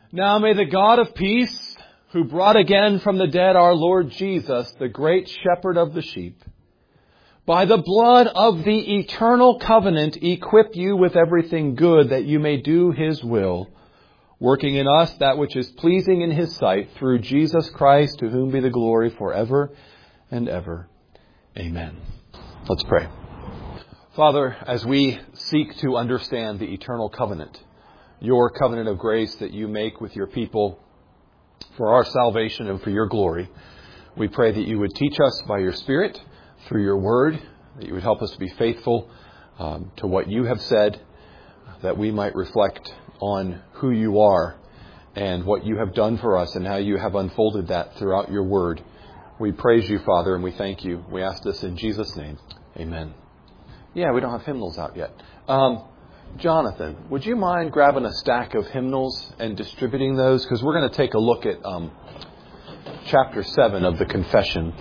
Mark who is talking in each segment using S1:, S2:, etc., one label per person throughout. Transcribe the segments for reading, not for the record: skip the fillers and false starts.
S1: Now may the God of peace, who brought again from the dead our Lord Jesus, the great shepherd of the sheep, by the blood of the eternal covenant equip you with everything good that you may do His will, working in us that which is pleasing in His sight, through Jesus Christ, to whom be the glory forever and ever. Amen. Let's pray. Father, as we seek to understand the eternal covenant, your covenant of grace that you make with your people for our salvation and for your glory, we pray that you would teach us by your Spirit, through your word, that you would help us to be faithful to what you have said, that we might reflect on who you are and what you have done for us and how you have unfolded that throughout your word. We praise you, Father, and we thank you. We ask this in Jesus' name. Amen. Yeah, we don't have hymnals out yet. Jonathan, would you mind grabbing a stack of hymnals and distributing those? Because we're going to take a look at chapter 7 of the Confession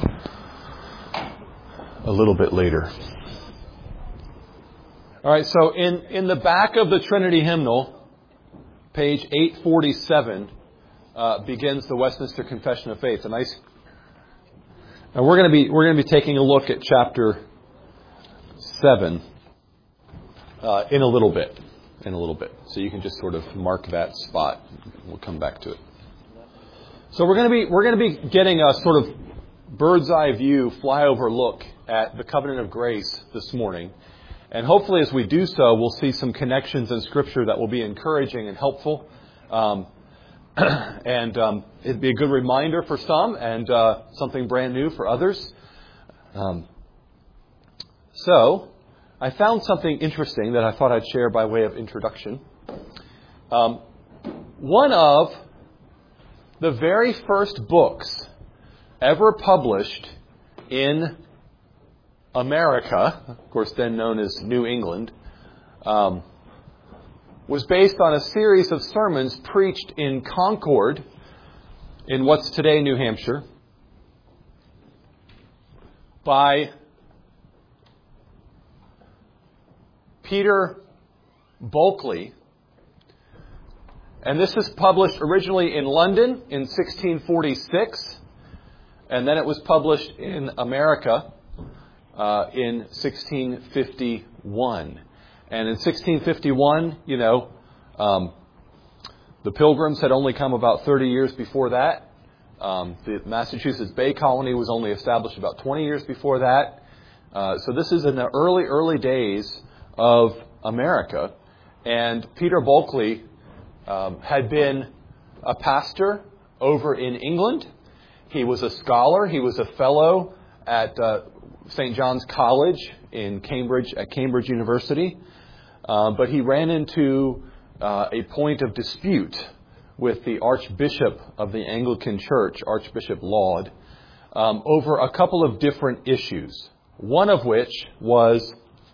S1: a little bit later. All right, so in the back of the Trinity hymnal, page 847, begins the Westminster Confession of Faith. Now we're going to be taking a look at chapter 7 in a little bit. So you can just sort of mark that spot. We'll come back to it. So we're going to be getting a sort of bird's eye view, flyover look at the covenant of grace this morning. And hopefully as we do so, we'll see some connections in Scripture that will be encouraging and helpful. And it'd be a good reminder for some and something brand new for others. So I found something interesting that I thought I'd share by way of introduction. One of the very first books ever published in America, of course then known as New England, was based on a series of sermons preached in Concord, in what's today New Hampshire, by Peter Bulkeley. And this is published originally in London in 1646, and then it was published in America in 1651. And in 1651, the Pilgrims had only come about 30 years before that. The Massachusetts Bay Colony was only established about 20 years before that. So this is in the early days of America. And Peter Bulkeley had been a pastor over in England. He was a scholar. He was a fellow at St. John's College in Cambridge, at Cambridge University. But he ran into a point of dispute with the Archbishop of the Anglican Church, Archbishop Laud, over a couple of different issues. One of which was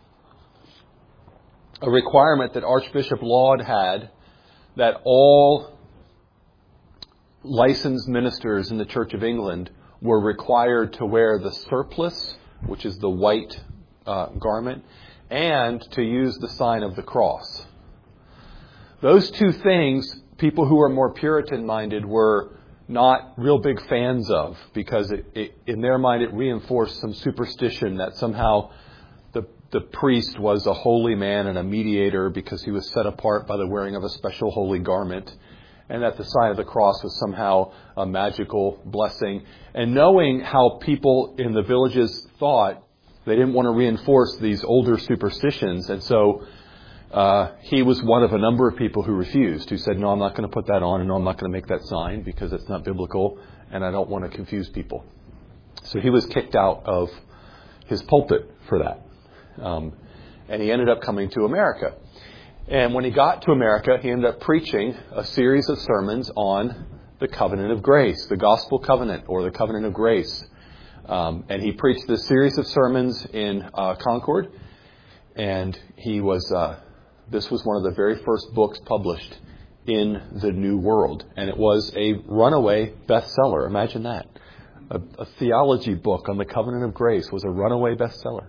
S1: a requirement that Archbishop Laud had that all licensed ministers in the Church of England were required to wear the surplice, which is the white garment, and to use the sign of the cross. Those two things, people who are more Puritan-minded were not real big fans of, because in their mind it reinforced some superstition that somehow the priest was a holy man and a mediator because he was set apart by the wearing of a special holy garment, and that the sign of the cross was somehow a magical blessing. And knowing how people in the villages thought, they didn't want to reinforce these older superstitions. And so he was one of a number of people who refused, who said, no, I'm not going to put that on, and no, I'm not going to make that sign because it's not biblical, and I don't want to confuse people. So he was kicked out of his pulpit for that. And he ended up coming to America. And when he got to America, he ended up preaching a series of sermons on the covenant of grace, the gospel covenant, or the covenant of grace. And he preached this series of sermons in Concord. And this was one of the very first books published in the New World. And it was a runaway bestseller. Imagine that. A theology book on the covenant of grace was a runaway bestseller.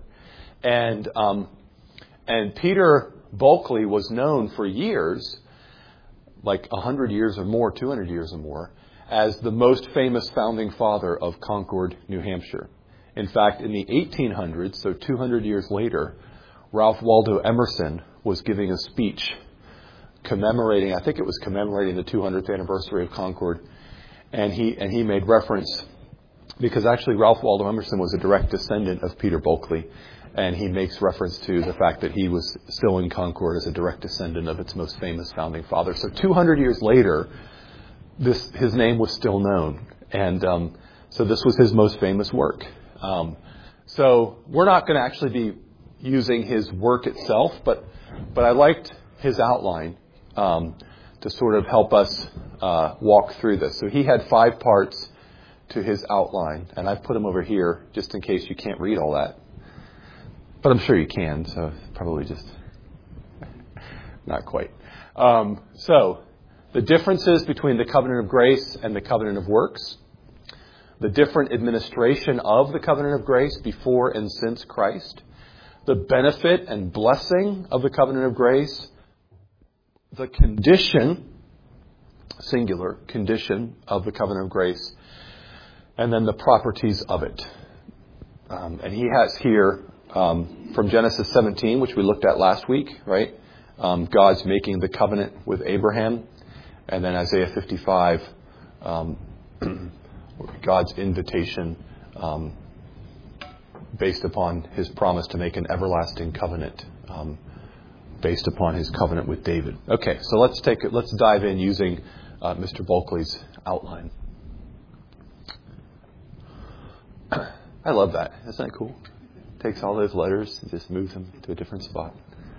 S1: And Peter Bulkeley was known for years like 100 years or more, 200 years or more, as the most famous founding father of Concord, New Hampshire. In fact, in the 1800s, so 200 years later, Ralph Waldo Emerson was giving a speech commemorating, I think it was commemorating the 200th anniversary of Concord, and he made reference, because actually Ralph Waldo Emerson was a direct descendant of Peter Bulkeley, and he makes reference to the fact that he was still in Concord as a direct descendant of its most famous founding father. So 200 years later, his name was still known, and so this was his most famous work. So we're not going to actually be using his work itself, but I liked his outline to sort of help us walk through this. So he had 5 parts to his outline, and I've put them over here just in case you can't read all that. But I'm sure you can, so probably just not quite. So the differences between the covenant of grace and the covenant of works, the different administration of the covenant of grace before and since Christ, the benefit and blessing of the covenant of grace, the condition, singular condition of the covenant of grace, and then the properties of it. And he has here from Genesis 17, which we looked at last week, right? God's making the covenant with Abraham. And then Isaiah 55, God's invitation based upon his promise to make an everlasting covenant based upon his covenant with David. Okay, so let's dive in using Mr. Bulkeley's outline. I love that. Isn't that cool? Takes all those letters and just moves them to a different spot.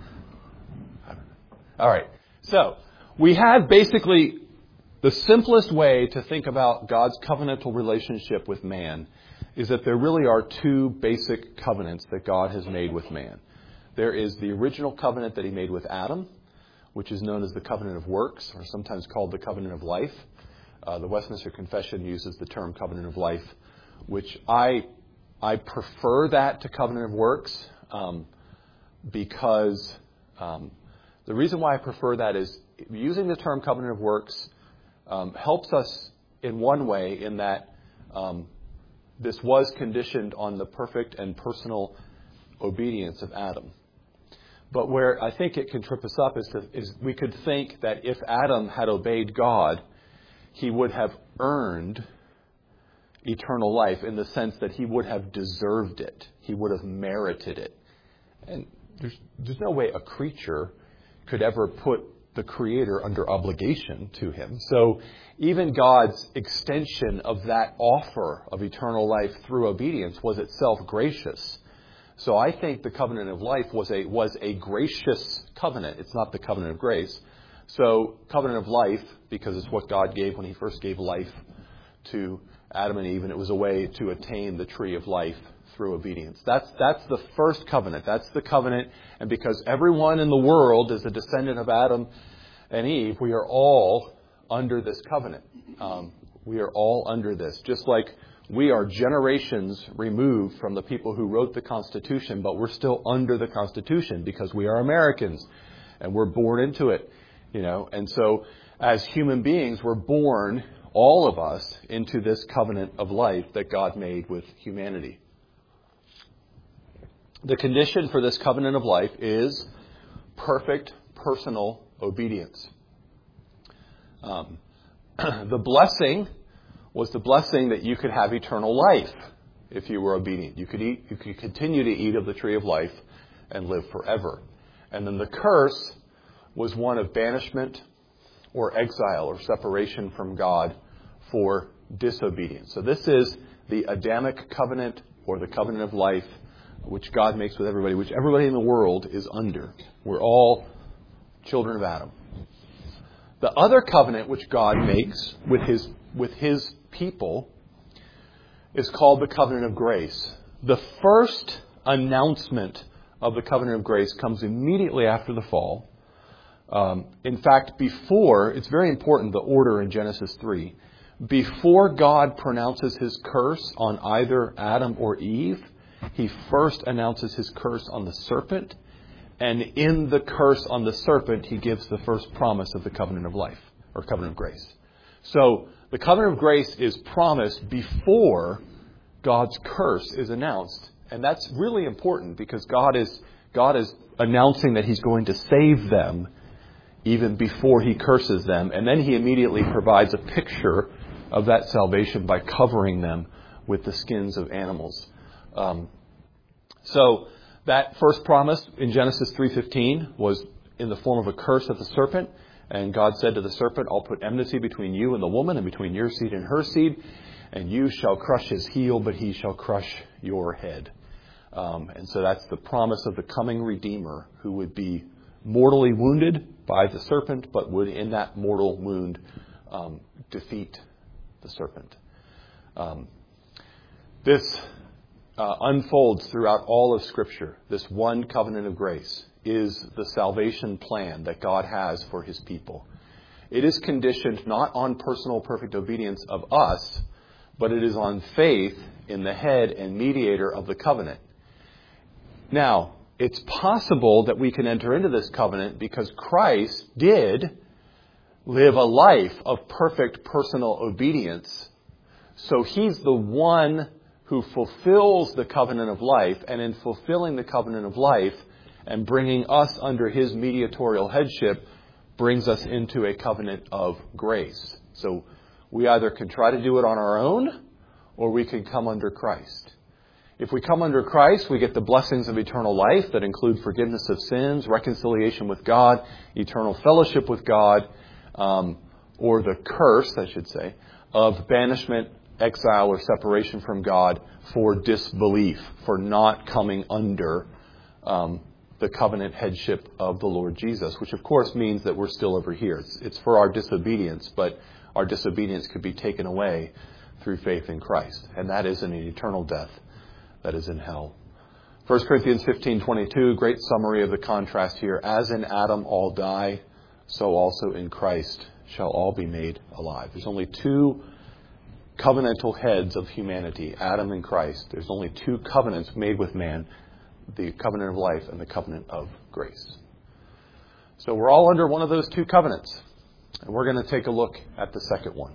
S1: All right. So we have basically the simplest way to think about God's covenantal relationship with man is that there really are 2 basic covenants that God has made with man. There is the original covenant that he made with Adam, which is known as the covenant of works, or sometimes called the covenant of life. The Westminster Confession uses the term covenant of life, which I prefer that to covenant of works because the reason why I prefer that is using the term covenant of works helps us in one way in that this was conditioned on the perfect and personal obedience of Adam. But where I think it can trip us up is we could think that if Adam had obeyed God, he would have earned eternal life in the sense that he would have deserved it. He would have merited it. And there's no way a creature could ever put the Creator under obligation to him. So even God's extension of that offer of eternal life through obedience was itself gracious. So I think the covenant of life was a gracious covenant. It's not the covenant of grace. So covenant of life, because it's what God gave when he first gave life to Adam and Eve, and it was a way to attain the tree of life through obedience. That's the first covenant. That's the covenant. And because everyone in the world is a descendant of Adam and Eve, we are all under this covenant. We are all under this. Just like we are generations removed from the people who wrote the Constitution, but we're still under the Constitution because we are Americans and we're born into it, you know. And so as human beings, we're born, all of us, into this covenant of life that God made with humanity. The condition for this covenant of life is perfect personal obedience. The blessing was the blessing that you could have eternal life if you were obedient. You could continue to eat of the tree of life and live forever. And then the curse was one of banishment or exile or separation from God for disobedience. So this is the Adamic covenant or the covenant of life which God makes with everybody, which everybody in the world is under. We're all children of Adam. The other covenant which God makes with his people is called the covenant of grace. The first announcement of the covenant of grace comes immediately after the fall. In fact, it's very important, the order in Genesis 3. Before God pronounces his curse on either Adam or Eve, he first announces his curse on the serpent. And in the curse on the serpent, he gives the first promise of the covenant of life. or covenant of grace. So the covenant of grace is promised before God's curse is announced. And that's really important because God is announcing that He's going to save them even before He curses them. And then He immediately provides a picture of that salvation by covering them with the skins of animals. So that first promise in Genesis 3:15 was in the form of a curse of the serpent. And God said to the serpent, I'll put enmity between you and the woman, and between your seed and her seed, and you shall crush his heel, but he shall crush your head. And so that's the promise of the coming Redeemer who would be mortally wounded by the serpent, but would in that mortal wound defeat the serpent. This unfolds throughout all of Scripture. This one covenant of grace is the salvation plan that God has for His people. It is conditioned not on personal perfect obedience of us, but it is on faith in the head and mediator of the covenant. Now, it's possible that we can enter into this covenant because Christ did live a life of perfect personal obedience. So He's the one who fulfills the covenant of life, and in fulfilling the covenant of life and bringing us under His mediatorial headship, brings us into a covenant of grace. So we either can try to do it on our own, or we can come under Christ. If we come under Christ, we get the blessings of eternal life that include forgiveness of sins, reconciliation with God, eternal fellowship with God, or the curse, I should say, of banishment, exile, or separation from God for disbelief, for not coming under the covenant headship of the Lord Jesus, which of course means that we're still over here. It's for our disobedience, but our disobedience could be taken away through faith in Christ. And that is an eternal death that is in hell. 1 Corinthians 15:22, great summary of the contrast here. As in Adam all die, so also in Christ shall all be made alive. There's only two covenantal heads of humanity, Adam and Christ. There's only two covenants made with man, the covenant of life and the covenant of grace. So we're all under one of those two covenants. And we're going to take a look at the second one.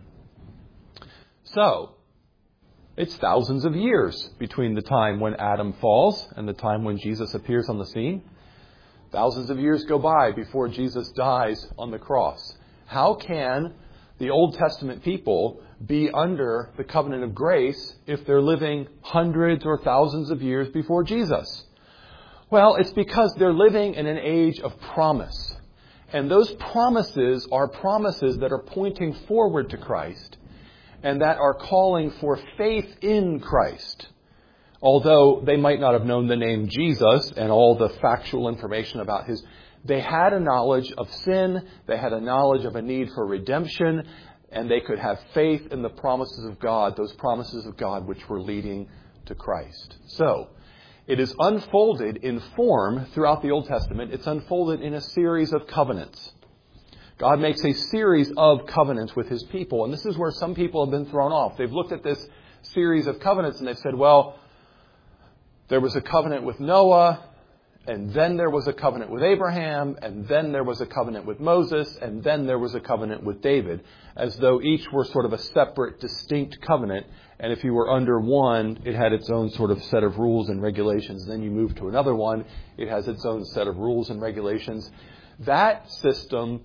S1: So, it's thousands of years between the time when Adam falls and the time when Jesus appears on the scene. Thousands of years go by before Jesus dies on the cross. How can the Old Testament people be under the covenant of grace if they're living hundreds or thousands of years before Jesus? Well, it's because they're living in an age of promise. And those promises are promises that are pointing forward to Christ and that are calling for faith in Christ. Although they might not have known the name Jesus and all the factual information about they had a knowledge of sin, they had a knowledge of a need for redemption, and they could have faith in the promises of God, those promises of God which were leading to Christ. So, it is unfolded in form throughout the Old Testament. It's unfolded in a series of covenants. God makes a series of covenants with His people. And this is where some people have been thrown off. They've looked at this series of covenants and they've said, well, there was a covenant with Noah, and then there was a covenant with Abraham, and then there was a covenant with Moses, and then there was a covenant with David, as though each were sort of a separate, distinct covenant. And if you were under one, it had its own sort of set of rules and regulations. Then you move to another one, it has its own set of rules and regulations. That system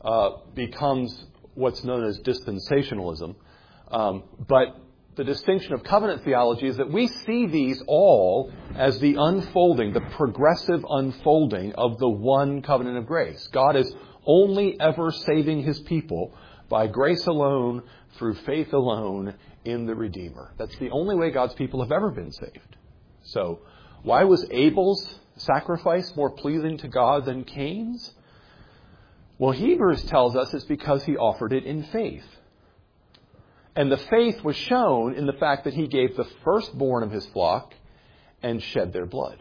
S1: becomes what's known as dispensationalism. But the distinction of covenant theology is that we see these all as the unfolding, the progressive unfolding of the one covenant of grace. God is only ever saving His people by grace alone, through faith alone, in the Redeemer. That's the only way God's people have ever been saved. So, why was Abel's sacrifice more pleasing to God than Cain's? Well, Hebrews tells us it's because he offered it in faith. And the faith was shown in the fact that he gave the firstborn of his flock and shed their blood.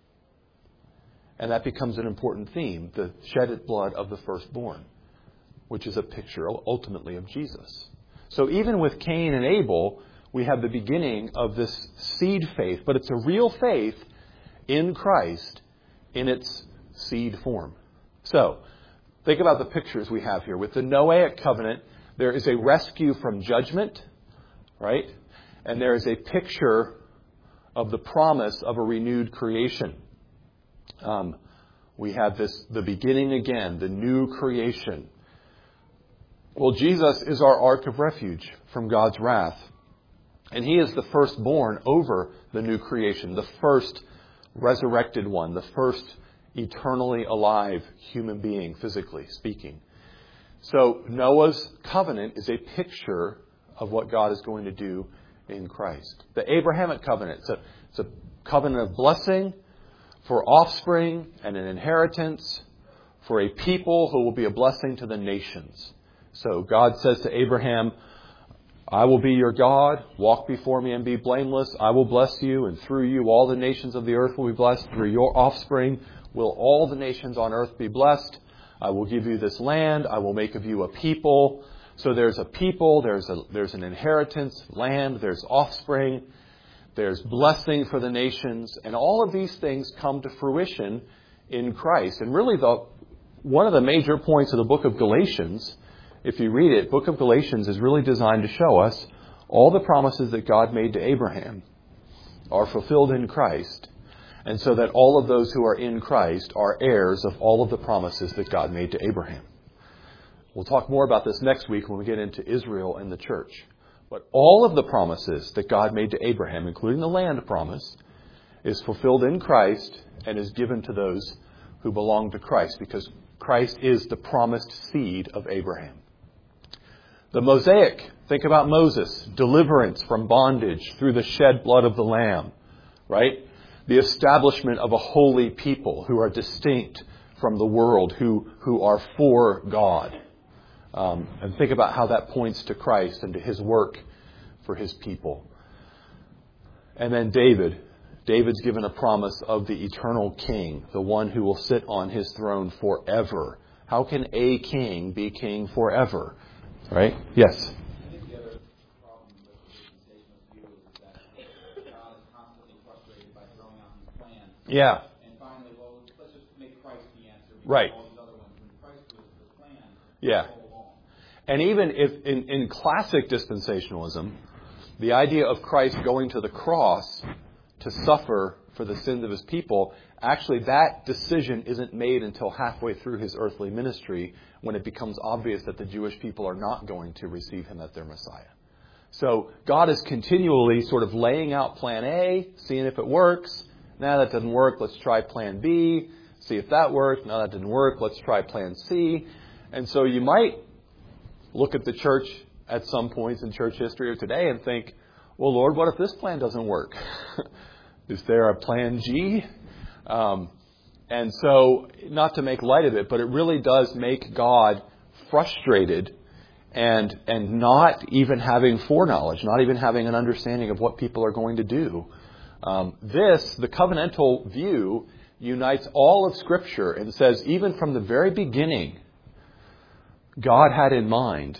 S1: And that becomes an important theme, the shedded blood of the firstborn, which is a picture ultimately of Jesus. So even with Cain and Abel, we have the beginning of this seed faith, but it's a real faith in Christ in its seed form. So, think about the pictures we have here. With the Noahic covenant, there is a rescue from judgment, right? And there is a picture of the promise of a renewed creation. We have the beginning again, the new creation. Well, Jesus is our ark of refuge from God's wrath. And He is the firstborn over the new creation, the first resurrected one, the first eternally alive human being, physically speaking. So Noah's covenant is a picture of what God is going to do in Christ. The Abrahamic covenant, it's a covenant of blessing for offspring and an inheritance for a people who will be a blessing to the nations. So God says to Abraham, I will be your God. Walk before me and be blameless. I will bless you, and through you all the nations of the earth will be blessed. Through your offspring will all the nations on earth be blessed. I will give you this land. I will make of you a people. So there's a people, there's an inheritance, land, there's offspring, there's blessing for the nations, and all of these things come to fruition in Christ. And really, one of the major points of the book of Galatians, if you read it, book of Galatians is really designed to show us all the promises that God made to Abraham are fulfilled in Christ, and so that all of those who are in Christ are heirs of all of the promises that God made to Abraham. We'll talk more about this next week when we get into Israel and the church. But all of the promises that God made to Abraham, including the land promise, is fulfilled in Christ and is given to those who belong to Christ, because Christ is the promised seed of Abraham. The Mosaic, think about Moses, deliverance from bondage through the shed blood of the Lamb, right? The establishment of a holy people who are distinct from the world, who are for God. And think about how that points to Christ and to His work for His people. And then David's given a promise of the eternal king, the one who will sit on his throne forever. How can a king be king forever? Right? Yes?
S2: I think the other problem with the dispensational view is that God is constantly frustrated by throwing out these plans.
S1: Yeah.
S2: And finally, well, let's just make Christ the answer.
S1: Right.
S2: All these other ones. When Christ was the plan,
S1: Yeah.
S2: go along.
S1: And even if in classic dispensationalism, the idea of Christ going to the cross to suffer for the sins of His people, actually that decision isn't made until halfway through His earthly ministry, when it becomes obvious that the Jewish people are not going to receive Him as their Messiah. So God is continually sort of laying out plan A, seeing if it works. Now that doesn't work, let's try plan B, see if that works. Now that didn't work, let's try plan C. And so you might look at the church at some points in church history of today and think, well, Lord, what if this plan doesn't work? Is there a plan G? And so, not to make light of it, but it really does make God frustrated and not even having foreknowledge, not even having an understanding of what people are going to do. The covenantal view, unites all of Scripture and says even from the very beginning, God had in mind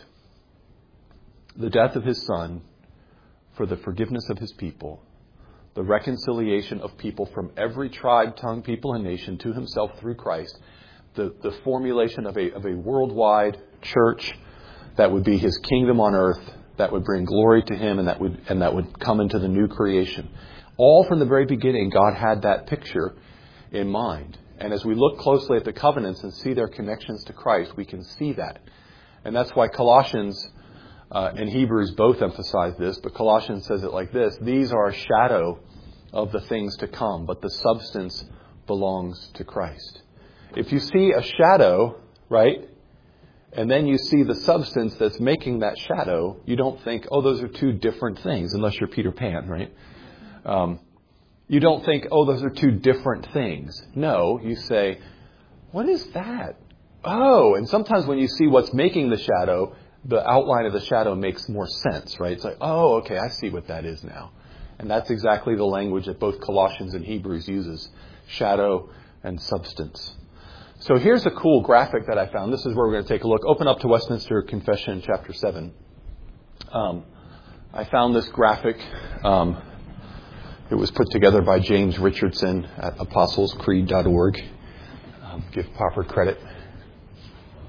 S1: the death of His Son for the forgiveness of His people, the reconciliation of people from every tribe, tongue, people, and nation to Himself through Christ, the formulation of a worldwide church that would be His kingdom on earth, that would bring glory to Him, and that would come into the new creation. All from the very beginning, God had that picture in mind. And as we look closely at the covenants and see their connections to Christ, we can see that. And that's why Colossians and Hebrews both emphasize this, but Colossians says it like this: these are a shadow of the things to come, but the substance belongs to Christ. If you see a shadow, right, and then you see the substance that's making that shadow, you don't think, oh, those are two different things, unless you're Peter Pan, right? You don't think, oh, those are two different things. No, you say, what is that? Oh, and sometimes when you see what's making the shadow, the outline of the shadow makes more sense, right? It's like, oh, okay, I see what that is now. And that's exactly the language that both Colossians and Hebrews uses, shadow and substance. So here's a cool graphic that I found. This is where we're going to take a look. Open up to Westminster Confession, chapter 7. I found this graphic. It was put together by James Richardson at apostlescreed.org. Give proper credit.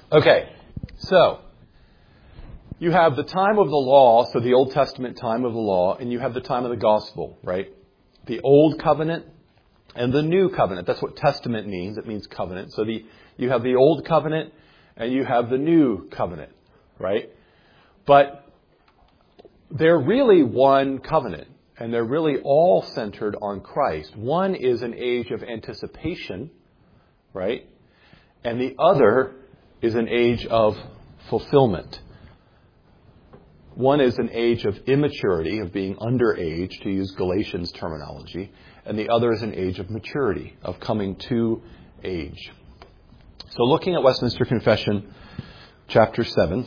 S1: Okay, so you have the time of the law, so the Old Testament time of the law, and you have the time of the gospel, right? The Old Covenant and the New Covenant. That's what testament means. It means covenant. So you have the Old Covenant and you have the New Covenant, right? But they're really one covenant, and they're really all centered on Christ. One is an age of anticipation, right? And the other is an age of fulfillment. One is an age of immaturity, of being underage, to use Galatians terminology, and the other is an age of maturity, of coming to age. So looking at Westminster Confession, chapter 7,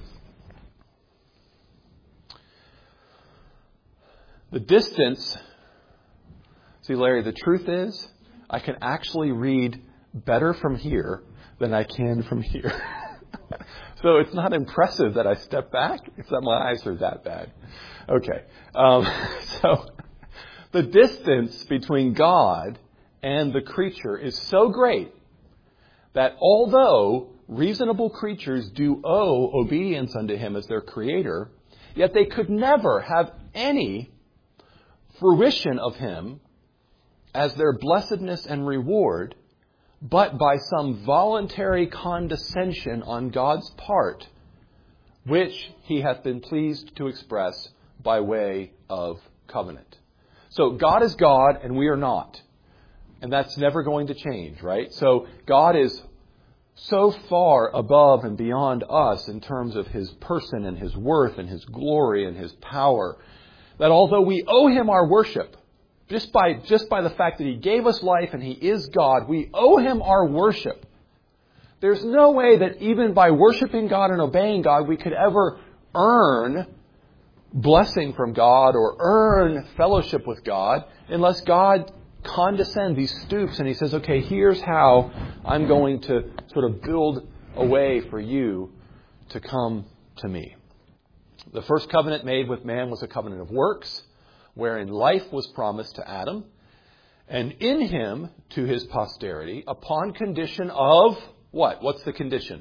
S1: the distance, see Larry, the truth is, I can actually read better from here than I can from here. So it's not impressive that I step back. It's that my eyes are that bad. Okay. So the distance between God and the creature is so great that although reasonable creatures do owe obedience unto him as their creator, yet they could never have any fruition of him as their blessedness and reward, but by some voluntary condescension on God's part, which he hath been pleased to express by way of covenant. So God is God and we are not. And that's never going to change, right? So God is so far above and beyond us in terms of his person and his worth and his glory and his power, that although we owe him our worship, just by the fact that he gave us life and he is God, we owe him our worship. There's no way that even by worshiping God and obeying God, we could ever earn blessing from God or earn fellowship with God unless God condescends, he stoops and he says, okay, here's how I'm going to sort of build a way for you to come to me. The first covenant made with man was a covenant of works, wherein life was promised to Adam, and in him to his posterity, upon condition of what? What's the condition?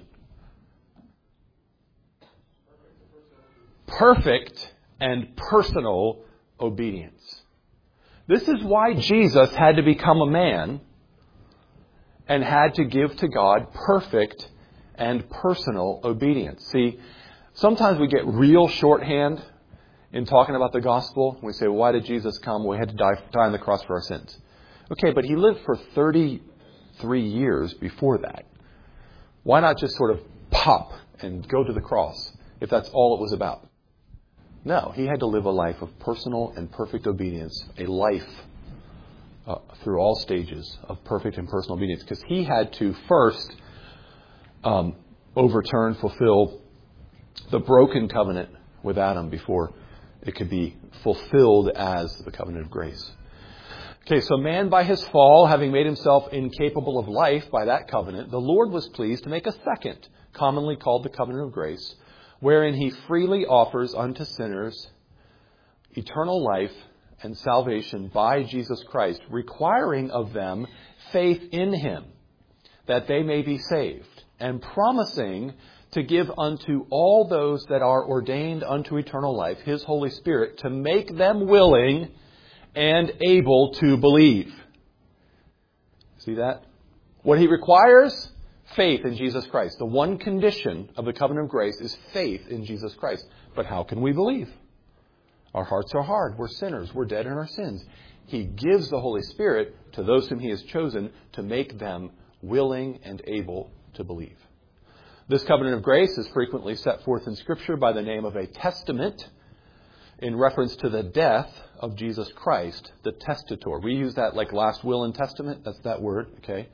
S1: Perfect and personal obedience. This is why Jesus had to become a man and had to give to God perfect and personal obedience. See, sometimes we get real shorthand in talking about the gospel. We say, well, why did Jesus come? Well, he had to die on the cross for our sins. Okay, but he lived for 33 years before that. Why not just sort of pop and go to the cross if that's all it was about? No, he had to live a life of personal and perfect obedience, a life through all stages of perfect and personal obedience, because he had to first overturn, fulfill the broken covenant with Adam before it could be fulfilled as the covenant of grace. Okay, so man by his fall, having made himself incapable of life by that covenant, the Lord was pleased to make a second, commonly called the covenant of grace, wherein he freely offers unto sinners eternal life and salvation by Jesus Christ, requiring of them faith in him, that they may be saved, and promising to give unto all those that are ordained unto eternal life his Holy Spirit, to make them willing and able to believe. See that? What he requires? Faith in Jesus Christ. The one condition of the covenant of grace is faith in Jesus Christ. But how can we believe? Our hearts are hard. We're sinners. We're dead in our sins. He gives the Holy Spirit to those whom he has chosen to make them willing and able to believe. This covenant of grace is frequently set forth in Scripture by the name of a testament in reference to the death of Jesus Christ, the testator. We use that like last will and testament. That's that word, okay?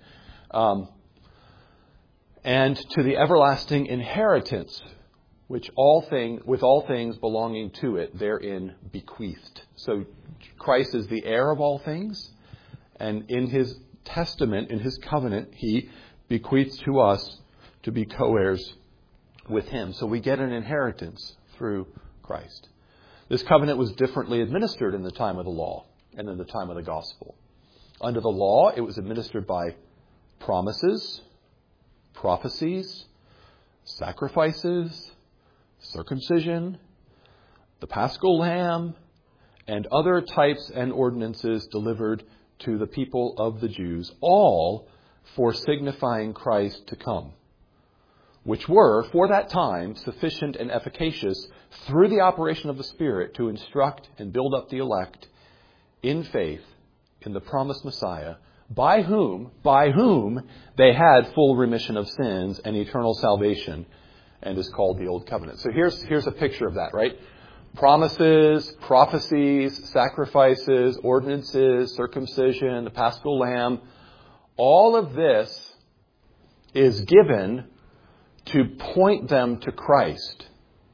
S1: And to the everlasting inheritance, which with all things belonging to it, therein bequeathed. So Christ is the heir of all things, and in his testament, in his covenant, he bequeaths to us to be co-heirs with him. So we get an inheritance through Christ. This covenant was differently administered in the time of the law and in the time of the gospel. Under the law, it was administered by promises, prophecies, sacrifices, circumcision, the Paschal Lamb, and other types and ordinances delivered to the people of the Jews, all for signifying Christ to come, which were, for that time, sufficient and efficacious through the operation of the Spirit to instruct and build up the elect in faith in the promised Messiah, by whom they had full remission of sins and eternal salvation, and is called the Old Covenant. So here's a picture of that, right? Promises, prophecies, sacrifices, ordinances, circumcision, the Paschal Lamb, all of this is given to point them to Christ.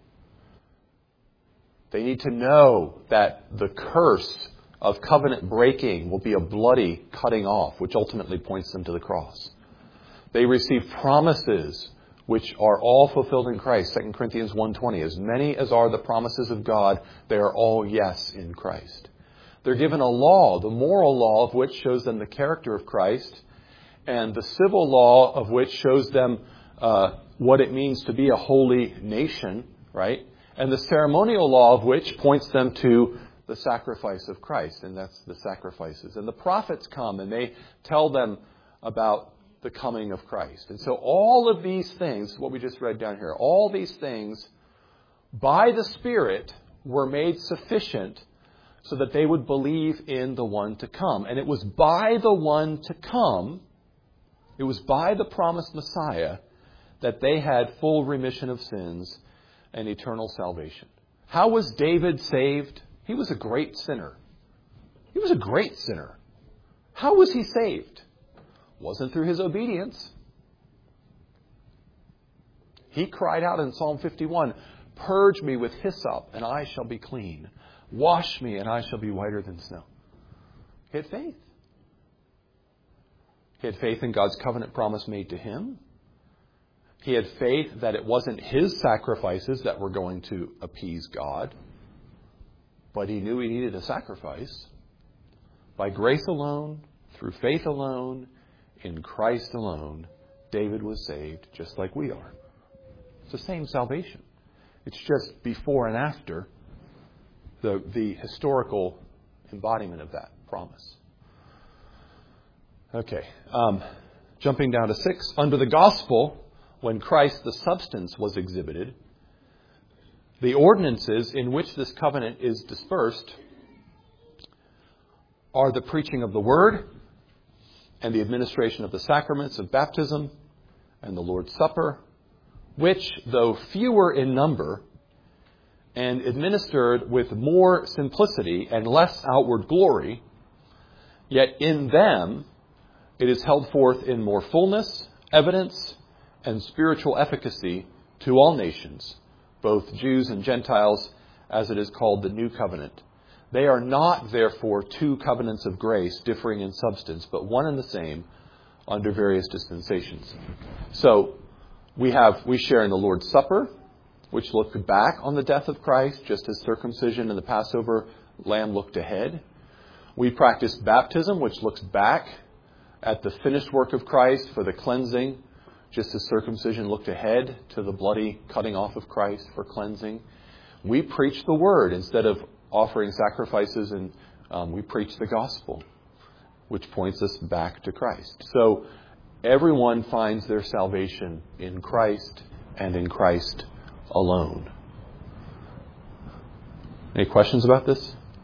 S1: They need to know that the curse of covenant breaking will be a bloody cutting off, which ultimately points them to the cross. They receive promises which are all fulfilled in Christ. 2 Corinthians 1:20, as many as are the promises of God, they are all yes in Christ. They're given a law, the moral law of which shows them the character of Christ, and the civil law of which shows them what it means to be a holy nation, right? And the ceremonial law of which points them to the sacrifice of Christ, and that's the sacrifices. And the prophets come and they tell them about the coming of Christ. And so all of these things, what we just read down here, all these things by the Spirit were made sufficient so that they would believe in the one to come. And it was by the one to come, it was by the promised Messiah, that they had full remission of sins and eternal salvation. How was David saved? He was a great sinner. He was a great sinner. How was he saved? Wasn't through his obedience. He cried out in Psalm 51, "Purge me with hyssop, and I shall be clean. Wash me, and I shall be whiter than snow." He had faith. He had faith in God's covenant promise made to him. He had faith that it wasn't his sacrifices that were going to appease God, but he knew he needed a sacrifice. By grace alone, through faith alone, in Christ alone, David was saved just like we are. It's the same salvation. It's just before and after the historical embodiment of that promise. Okay. Jumping down to 6. Under the gospel, when Christ the substance was exhibited, the ordinances in which this covenant is dispersed are the preaching of the word and the administration of the sacraments of baptism and the Lord's Supper, which, though fewer in number and administered with more simplicity and less outward glory, yet in them it is held forth in more fullness, evidence, and spiritual efficacy to all nations, both Jews and Gentiles, as it is called the New Covenant. They are not, therefore, two covenants of grace differing in substance, but one and the same under various dispensations. So we share in the Lord's Supper, which looked back on the death of Christ, just as circumcision and the Passover lamb looked ahead. We practice baptism, which looks back at the finished work of Christ for the cleansing, just as circumcision looked ahead to the bloody cutting off of Christ for cleansing. We preach the word instead of offering sacrifices, and we preach the gospel, which points us back to Christ. So everyone finds their salvation in Christ and in Christ alone. Any questions about this?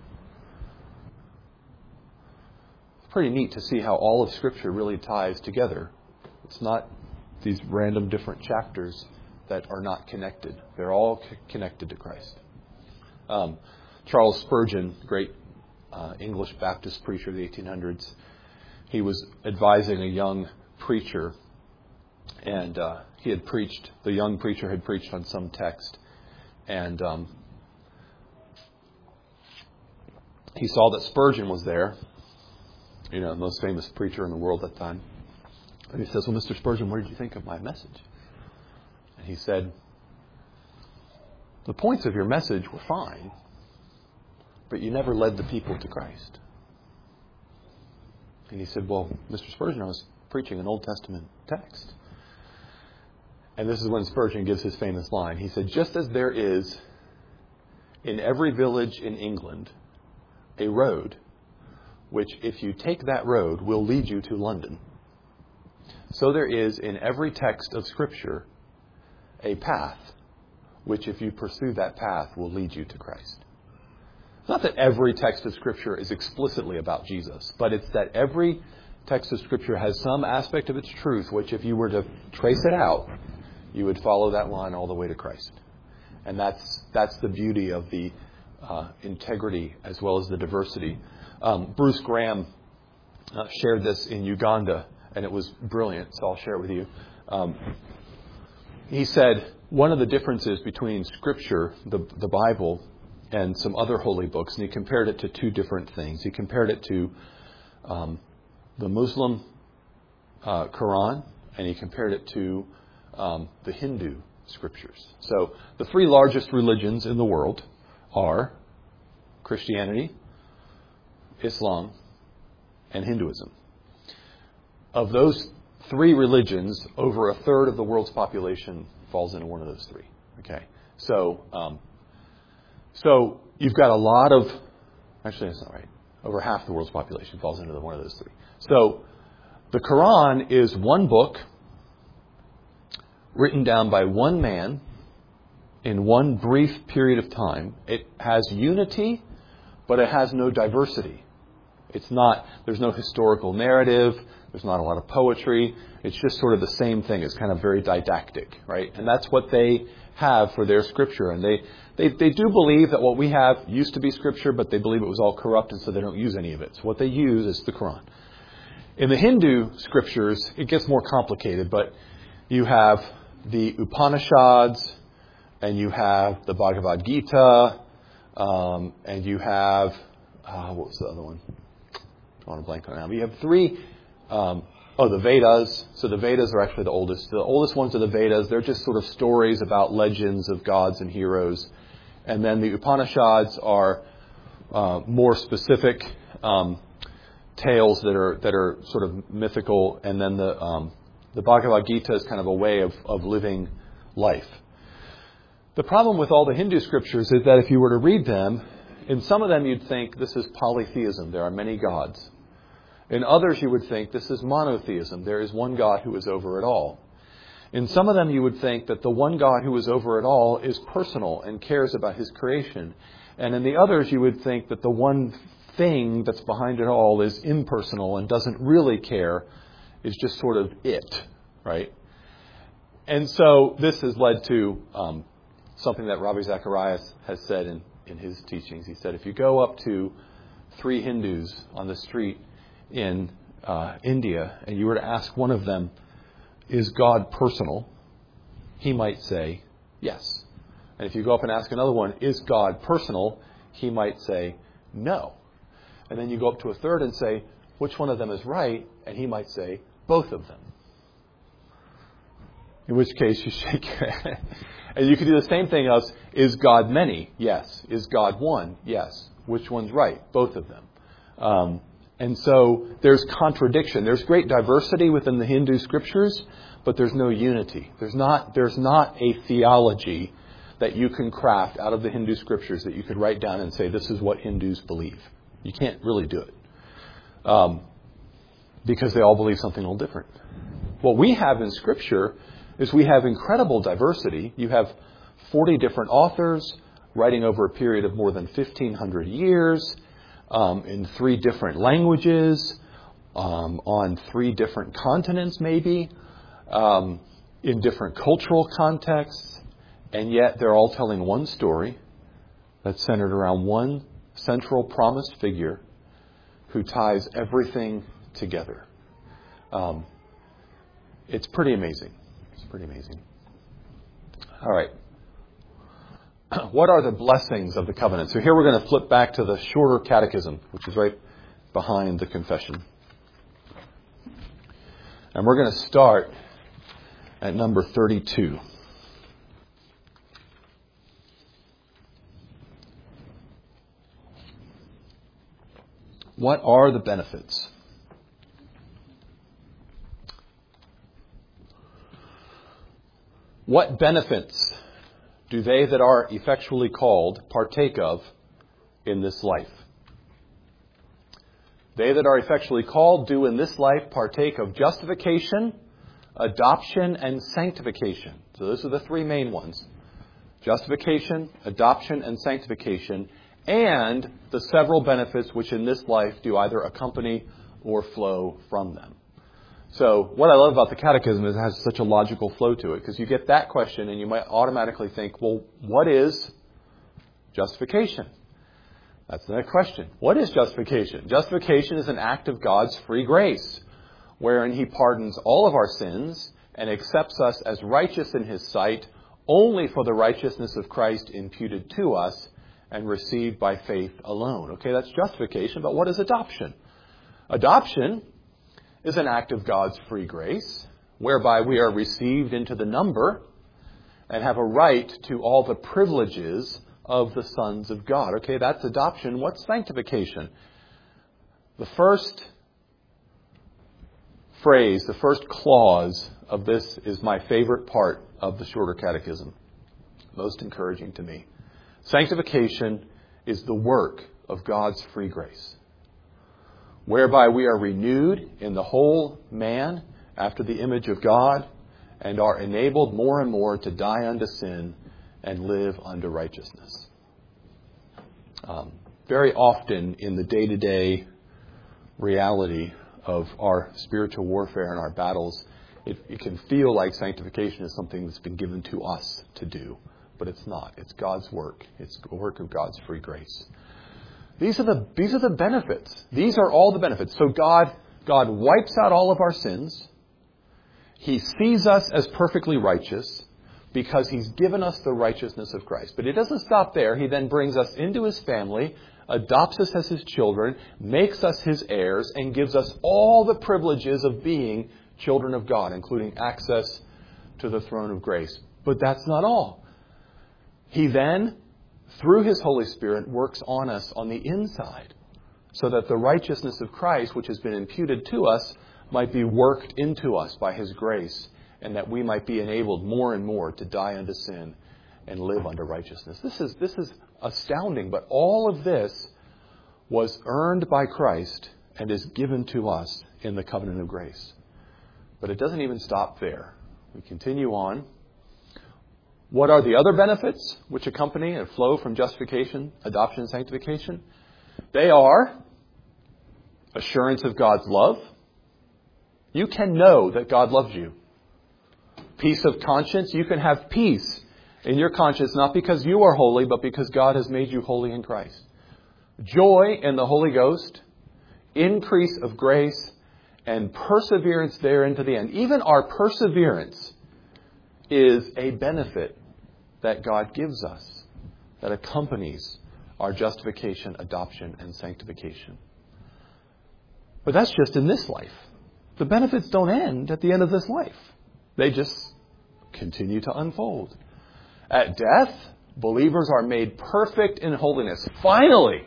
S1: It's pretty neat to see how all of Scripture really ties together. It's not these random different chapters that are not connected. They're all connected to Christ. Charles Spurgeon, great English Baptist preacher of the 1800s, he was advising a young preacher, and the young preacher had preached on some text, and he saw that Spurgeon was there, the most famous preacher in the world at the time. And he says, "Well, Mr. Spurgeon, what did you think of my message?" And he said, "The points of your message were fine, but you never led the people to Christ." And he said, "Well, Mr. Spurgeon, I was preaching an Old Testament text." And this is when Spurgeon gives his famous line. He said, just as there is in every village in England a road, which if you take that road will lead you to London, so there is in every text of Scripture a path, which if you pursue that path will lead you to Christ. It's not that every text of Scripture is explicitly about Jesus, but it's that every text of Scripture has some aspect of its truth, which if you were to trace it out, you would follow that line all the way to Christ. And that's the beauty of the integrity as well as the diversity. Bruce Graham shared this in Uganda, and it was brilliant, so I'll share it with you. He said one of the differences between Scripture, the Bible, and some other holy books, and he compared it to two different things. He compared it to the Muslim Quran, and he compared it to the Hindu Scriptures. So the three largest religions in the world are Christianity, Islam, and Hinduism. Of those three religions, over a third of the world's population falls into one of those three. Okay, so you've got a lot of, actually that's not right, over half the world's population falls into one of those three. So the Quran is one book written down by one man in one brief period of time. It has unity, but it has no diversity. There's no historical narrative. There's not a lot of poetry. It's just sort of the same thing. It's kind of very didactic, right? And that's what they have for their Scripture. And they do believe that what we have used to be Scripture, but they believe it was all corrupt, and so they don't use any of it. So what they use is the Quran. In the Hindu Scriptures, it gets more complicated, but you have the Upanishads, and you have the Bhagavad Gita, and you have, what was the other one? I want to blank on it now. But you have three, the Vedas. So the Vedas are actually the oldest. The oldest ones are the Vedas. They're just sort of stories about legends of gods and heroes. And then the Upanishads are more specific tales that are sort of mythical. And then the Bhagavad Gita is kind of a way of living life. The problem with all the Hindu Scriptures is that if you were to read them, in some of them you'd think this is polytheism. There are many gods. In others you would think this is monotheism. There is one God who is over it all. In some of them you would think that the one God who is over it all is personal and cares about his creation. And in the others you would think that the one thing that's behind it all is impersonal and doesn't really care, is just sort of it, right? And so this has led to something that Ravi Zacharias has said in his teachings. He said, if you go up to three Hindus on the street in India and you were to ask one of them, is God personal? He might say, yes. And if you go up and ask another one, is God personal? He might say, no. And then you go up to a third and say, which one of them is right? And he might say, both of them. In which case you shake your head. And you could do the same thing as, is God many? Yes. Is God one? Yes. Which one's right? Both of them. And so there's contradiction. There's great diversity within the Hindu Scriptures, but there's no unity. There's not a theology that you can craft out of the Hindu Scriptures that you could write down and say, this is what Hindus believe. You can't really do it. Because they all believe something a little different. What we have in Scripture is we have incredible diversity. You have 40 different authors writing over a period of more than 1,500 years in 3 different languages, on 3 different continents maybe, in different cultural contexts, and yet they're all telling one story that's centered around one central promised figure who ties everything together. It's pretty amazing. Pretty amazing. All right. What are the blessings of the covenant? So here we're going to flip back to the shorter catechism, which is right behind the confession. And we're going to start at number 32. What are the benefits? What benefits do they that are effectually called partake of in this life? They that are effectually called do in this life partake of justification, adoption, and sanctification. So those are the three main ones. Justification, adoption, and sanctification, and the several benefits which in this life do either accompany or flow from them. So what I love about the Catechism is it has such a logical flow to it, because you get that question and you might automatically think, well, what is justification? That's the next question. What is justification? Justification is an act of God's free grace, wherein He pardons all of our sins and accepts us as righteous in His sight only for the righteousness of Christ imputed to us and received by faith alone. Okay, that's justification, but what is adoption? Adoption is an act of God's free grace, whereby we are received into the number and have a right to all the privileges of the sons of God. Okay, that's adoption. What's sanctification? The first phrase, the first clause of this is my favorite part of the Shorter Catechism. Most encouraging to me. Sanctification is the work of God's free grace, whereby we are renewed in the whole man after the image of God and are enabled more and more to die unto sin and live unto righteousness. Very often in the day-to-day reality of our spiritual warfare and our battles, it can feel like sanctification is something that's been given to us to do, but it's not. It's God's work. It's the work of God's free grace. These are the benefits. These are all the benefits. So God wipes out all of our sins. He sees us as perfectly righteous because He's given us the righteousness of Christ. But it doesn't stop there. He then brings us into His family, adopts us as His children, makes us His heirs, and gives us all the privileges of being children of God, including access to the throne of grace. But that's not all. He then, through His Holy Spirit, works on us on the inside so that the righteousness of Christ, which has been imputed to us, might be worked into us by His grace, and that we might be enabled more and more to die unto sin and live unto righteousness. This is astounding, but all of this was earned by Christ and is given to us in the covenant of grace. But it doesn't even stop there. We continue on. What are the other benefits which accompany and flow from justification, adoption, and sanctification? They are assurance of God's love. You can know that God loves you. Peace of conscience. You can have peace in your conscience, not because you are holy, but because God has made you holy in Christ. Joy in the Holy Ghost. Increase of grace. And perseverance therein to the end. Even our perseverance is a benefit that God gives us that accompanies our justification, adoption, and sanctification. But that's just in this life. The benefits don't end at the end of this life. They just continue to unfold. At death, believers are made perfect in holiness. Finally,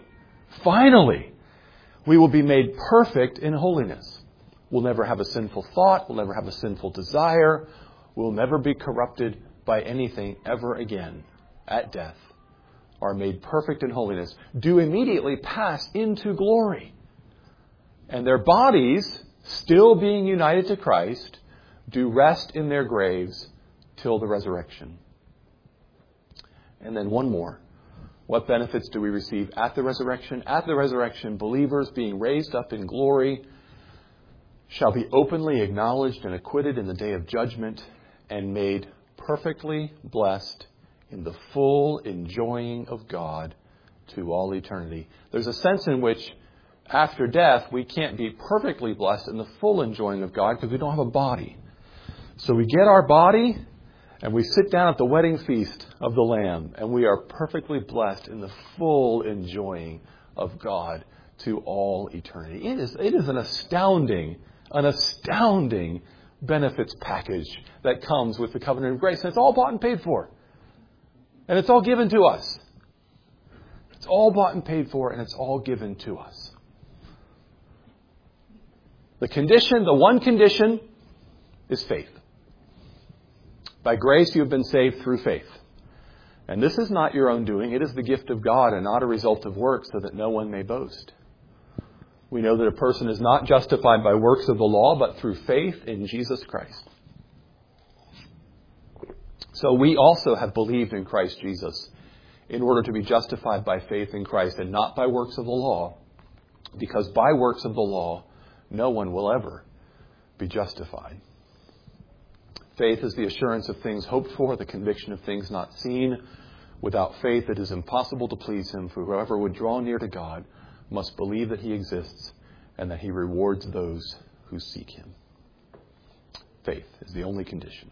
S1: we will be made perfect in holiness. We'll never have a sinful thought. We'll never have a sinful desire. We'll never be corrupted by anything ever again. At death, are made perfect in holiness, do immediately pass into glory. And their bodies, still being united to Christ, do rest in their graves till the resurrection. And then one more. What benefits do we receive at the resurrection? At the resurrection, believers being raised up in glory shall be openly acknowledged and acquitted in the day of judgment and made perfectly blessed in the full enjoying of God to all eternity. There's a sense in which after death we can't be perfectly blessed in the full enjoying of God because we don't have a body. So we get our body and we sit down at the wedding feast of the Lamb and we are perfectly blessed in the full enjoying of God to all eternity. It is an astounding benefits package that comes with the covenant of grace. And it's all bought and paid for. And it's all given to us. It's all bought and paid for, and it's all given to us. The one condition is faith. By grace you have been saved through faith. And this is not your own doing. It is the gift of God and not a result of works, so that no one may boast. We know that a person is not justified by works of the law, but through faith in Jesus Christ. So we also have believed in Christ Jesus in order to be justified by faith in Christ and not by works of the law, because by works of the law, no one will ever be justified. Faith is the assurance of things hoped for, the conviction of things not seen. Without faith, it is impossible to please Him, for whoever would draw near to God must believe that He exists and that He rewards those who seek Him. Faith is the only condition.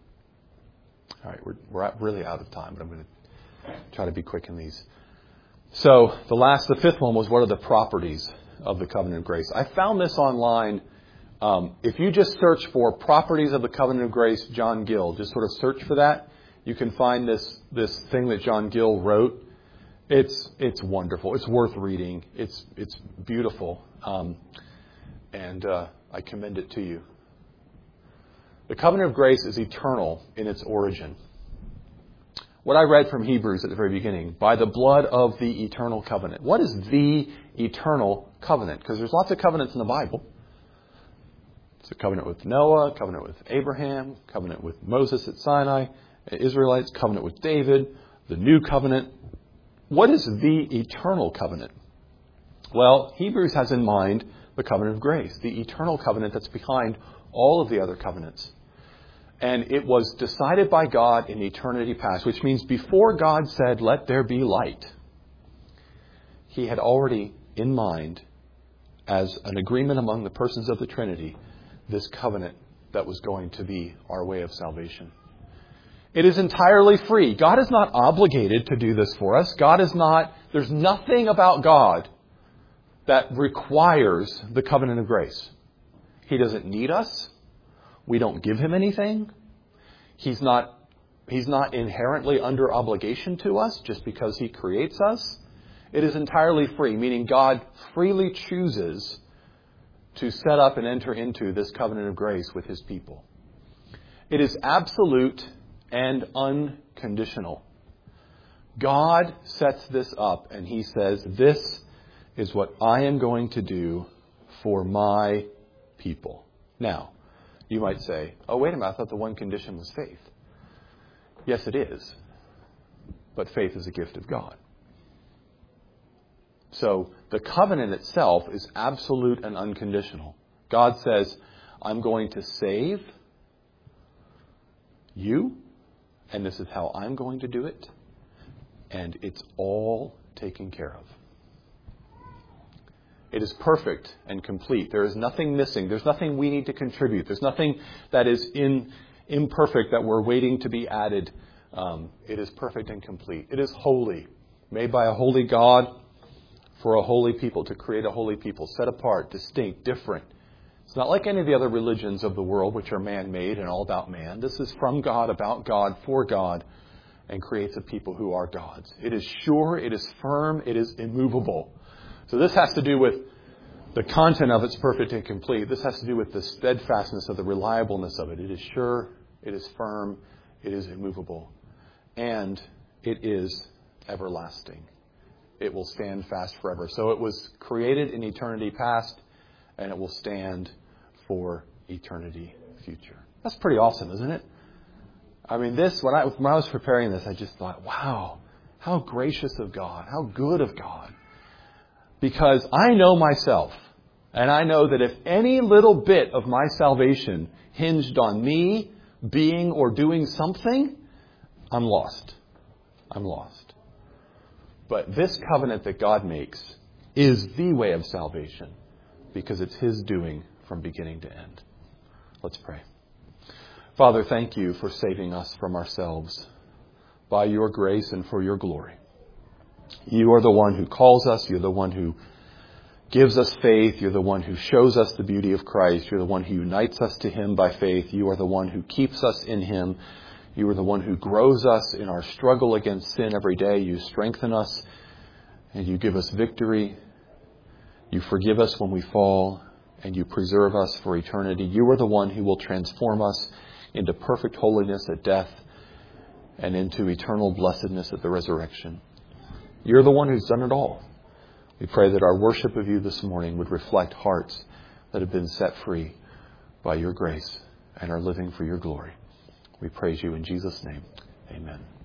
S1: All right, we're really out of time, but I'm going to try to be quick in these. So the fifth one was, what are the properties of the covenant of grace? I found this online. If you just search for properties of the covenant of grace, John Gill, just sort of search for that, you can find this thing that John Gill wrote. It's wonderful. It's worth reading. It's beautiful. And I commend it to you. The covenant of grace is eternal in its origin. What I read from Hebrews at the very beginning, by the blood of the eternal covenant. What is the eternal covenant? Because there's lots of covenants in the Bible. It's a covenant with Noah, covenant with Abraham, covenant with Moses at Sinai, Israelites, covenant with David, the new covenant. What is the eternal covenant? Well, Hebrews has in mind the covenant of grace, the eternal covenant that's behind all of the other covenants. And it was decided by God in eternity past, which means before God said, "Let there be light," He had already in mind, as an agreement among the persons of the Trinity, this covenant that was going to be our way of salvation. It is entirely free. God is not obligated to do this for us. There's nothing about God that requires the covenant of grace. He doesn't need us. We don't give Him anything. He's not inherently under obligation to us just because He creates us. It is entirely free, meaning God freely chooses to set up and enter into this covenant of grace with His people. It is absolute and unconditional. God sets this up and He says, "This is what I am going to do for my people." Now, you might say, "Oh, wait a minute, I thought the one condition was faith." Yes, it is. But faith is a gift of God. So the covenant itself is absolute and unconditional. God says, "I'm going to save you, and this is how I'm going to do it." And it's all taken care of. It is perfect and complete. There is nothing missing. There's nothing we need to contribute. There's nothing that is imperfect that we're waiting to be added. It is perfect and complete. It is holy, made by a holy God for a holy people, to create a holy people, set apart, distinct, different. It's not like any of the other religions of the world, which are man-made and all about man. This is from God, about God, for God, and creates a people who are God's. It is sure, it is firm, it is immovable. So this has to do with the content of it's perfect and complete. This has to do with the steadfastness of the reliableness of it. It is sure, it is firm, it is immovable, and it is everlasting. It will stand fast forever. So it was created in eternity past, and it will stand for eternity future. That's pretty awesome, isn't it? I mean, when I was preparing this, I just thought, wow, how gracious of God, how good of God. Because I know myself, and I know that if any little bit of my salvation hinged on me being or doing something, I'm lost. I'm lost. But this covenant that God makes is the way of salvation, because it's His doing from beginning to end. Let's pray. Father, thank You for saving us from ourselves by Your grace and for Your glory. You are the one who calls us. You're the one who gives us faith. You're the one who shows us the beauty of Christ. You're the one who unites us to Him by faith. You are the one who keeps us in Him. You are the one who grows us in our struggle against sin every day. You strengthen us and You give us victory. You forgive us when we fall, and You preserve us for eternity. You are the one who will transform us, into perfect holiness at death and into eternal blessedness at the resurrection. You're the one who's done it all. We pray that our worship of you this morning would reflect hearts that have been set free by your grace and are living for your glory. We praise you in Jesus' name. Amen.